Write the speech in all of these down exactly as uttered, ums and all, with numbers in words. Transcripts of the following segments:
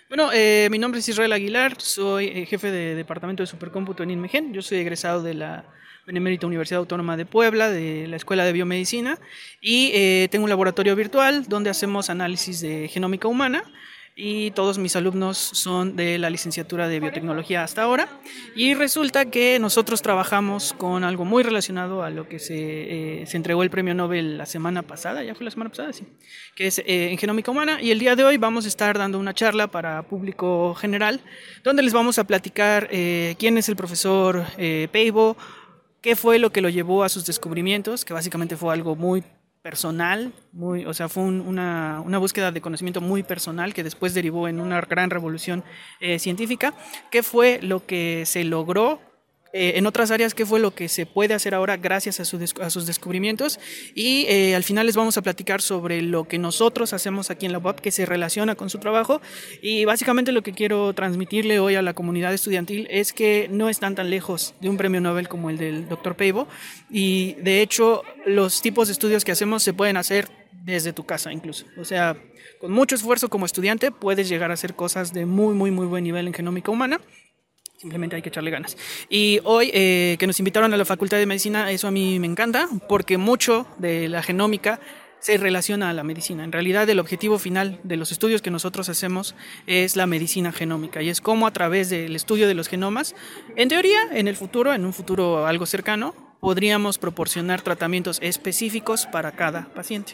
Bueno, eh, mi nombre es Israel Aguilar, soy eh, jefe de departamento de supercómputo en INMEGEN. Yo soy egresado de la Benemérita Universidad Autónoma de Puebla, de la Escuela de Biomedicina, y eh, tengo un laboratorio virtual donde hacemos análisis de genómica humana. Y todos mis alumnos son de la licenciatura de biotecnología hasta ahora. Y resulta que nosotros trabajamos con algo muy relacionado a lo que se, eh, se entregó el premio Nobel la semana pasada, ya fue la semana pasada, sí, que es eh, en genómica humana. Y el día de hoy vamos a estar dando una charla para público general, donde les vamos a platicar eh, quién es el profesor eh, Peibo, qué fue lo que lo llevó a sus descubrimientos, que básicamente fue algo muy personal, muy, o sea, fue un, una, una, búsqueda de conocimiento muy personal que después derivó en una gran revolución eh, científica. ¿Qué fue lo que se logró? Eh, en otras áreas, ¿qué fue lo que se puede hacer ahora gracias a, su a sus descubrimientos? Y eh, al final les vamos a platicar sobre lo que nosotros hacemos aquí en la U A P que se relaciona con su trabajo. Y básicamente lo que quiero transmitirle hoy a la comunidad estudiantil es que no están tan lejos de un premio Nobel como el del doctor Peibo. Y de hecho, los tipos de estudios que hacemos se pueden hacer desde tu casa incluso. O sea, con mucho esfuerzo como estudiante puedes llegar a hacer cosas de muy, muy, muy buen nivel en genómica humana. Simplemente hay que echarle ganas. Y hoy eh, que nos invitaron a la Facultad de Medicina, eso a mí me encanta, porque mucho de la genómica se relaciona a la medicina. En realidad, el objetivo final de los estudios que nosotros hacemos es la medicina genómica, y es cómo a través del estudio de los genomas, en teoría, en el futuro, en un futuro algo cercano, podríamos proporcionar tratamientos específicos para cada paciente.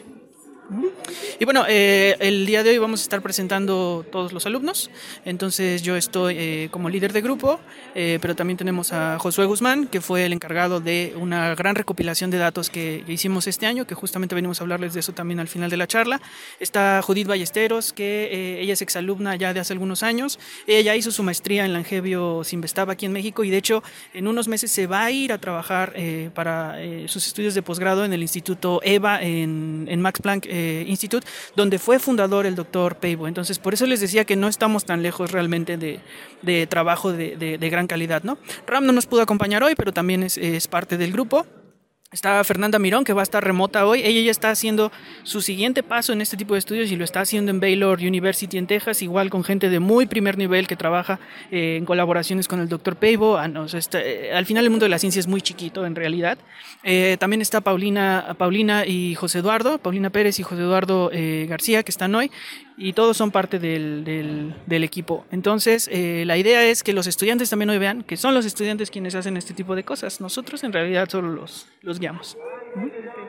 Y bueno, eh, el día de hoy vamos a estar presentando todos los alumnos. Entonces yo estoy eh, como líder de grupo, eh, pero también tenemos a Josué Guzmán, que fue el encargado de una gran recopilación de datos que, que hicimos este año, que justamente venimos a hablarles de eso también al final de la charla. Está Judith Ballesteros, que eh, ella es exalumna ya de hace algunos años. Ella hizo su maestría en Langevio Sinvestav aquí en México, y de hecho en unos meses se va a ir a trabajar eh, para eh, sus estudios de posgrado en el Instituto EVA en, en Max Planck eh, Institute, donde fue fundador el doctor Peibo. Entonces, por eso les decía que no estamos tan lejos realmente de, de trabajo de, de, de gran calidad, ¿no? Ram no nos pudo acompañar hoy, pero también es, es parte del grupo. Está Fernanda Mirón, que va a estar remota hoy. Ella ya está haciendo su siguiente paso en este tipo de estudios y lo está haciendo en Baylor University en Texas, igual con gente de muy primer nivel que trabaja eh, en colaboraciones con el doctor Peibo. Ah, no, o sea, está, eh, al final el mundo de la ciencia es muy chiquito en realidad. Eh, también está Paulina, Paulina y José Eduardo, Paulina Pérez y José Eduardo eh, García, que están hoy, y todos son parte del, del, del equipo. Entonces, eh, la idea es que los estudiantes también hoy vean que son los estudiantes quienes hacen este tipo de cosas. Nosotros en realidad solo los, los guiamos. ¿Mm?